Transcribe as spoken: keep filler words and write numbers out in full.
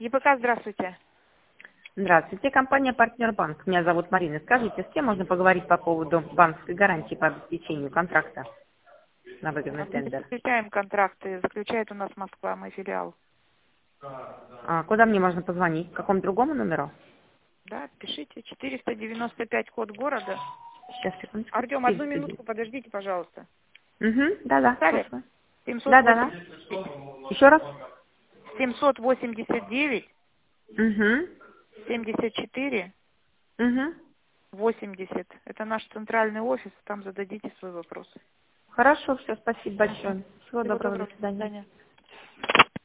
ЕПК, здравствуйте. Здравствуйте, компания «Партнер Банк». Меня зовут Марина. Скажите, с кем можно поговорить по поводу банковской гарантии по обеспечению контракта на выгодный Мы не тендер? заключаем контракты, заключает у нас Москва, мой филиал. А, куда мне можно позвонить? К какому другому номеру? Да, пишите. четыреста девяносто пять код города. Сейчас, секундочку. Артем, одну минутку, подождите, пожалуйста. Угу, да-да, Стали? слушаю. семьсот Да-да-да. восемьдесят девять. Еще раз? семьсот восемьдесят девять Угу, семьдесят четыре угу. восемьдесят. Это наш центральный офис, там зададите свой вопрос. Хорошо, все, спасибо большое. Всего Всего доброго, доброго, до до свидания. свидания.